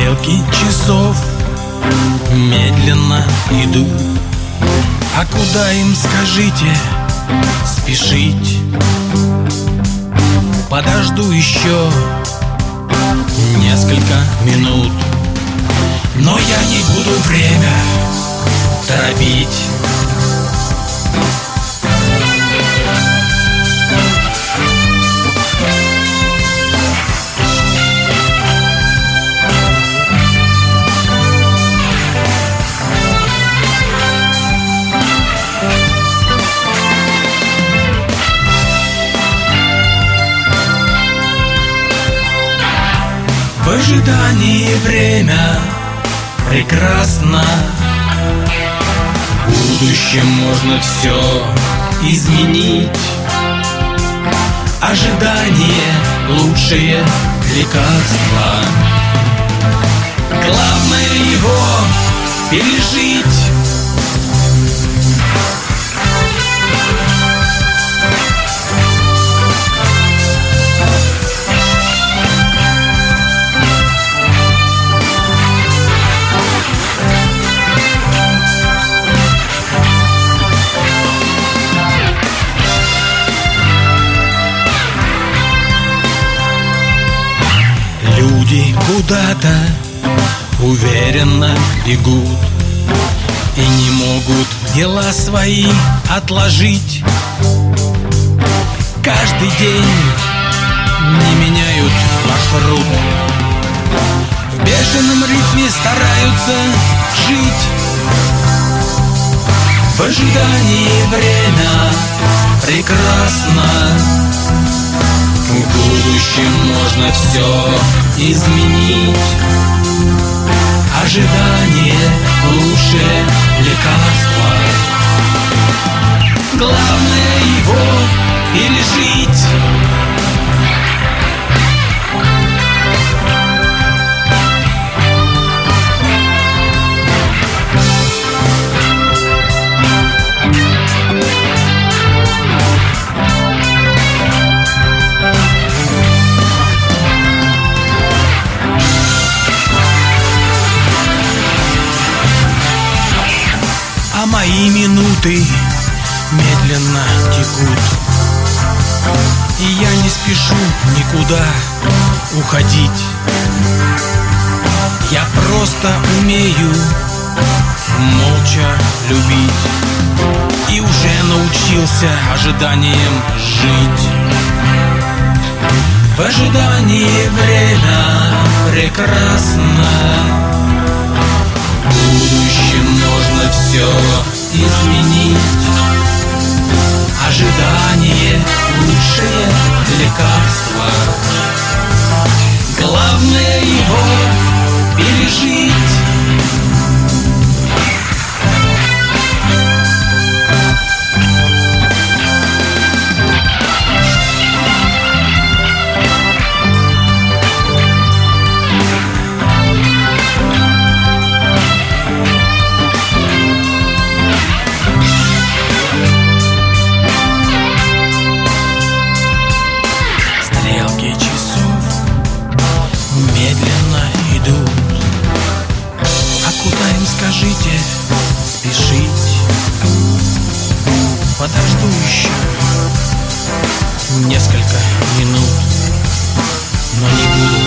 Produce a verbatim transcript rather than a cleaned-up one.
Стрелки часов медленно идут. А куда им, скажите, спешить? Подожду еще несколько минут, но я не буду время торопить. В ожидании время прекрасно. В будущем можно все изменить. Ожидание — лучшее лекарство. Главное его пережить. Люди куда-то уверенно бегут и не могут дела свои отложить. Каждый день не меняют маршрут. В бешеном ритме стараются жить. В ожидании время прекрасно. В будущем можно все изменить. Ожидание — лучшее лекарство. Главное его пережить. А мои минуты медленно текут, и я не спешу никуда уходить. Я просто умею молча любить и уже научился ожиданием жить. В ожидании время прекрасно. В будущем можно все изменить. Ожидание — лучшее лекарство. Главное его пережить. Медленно идут. А куда им, скажите, спешить? Подожду еще несколько минут, но не буду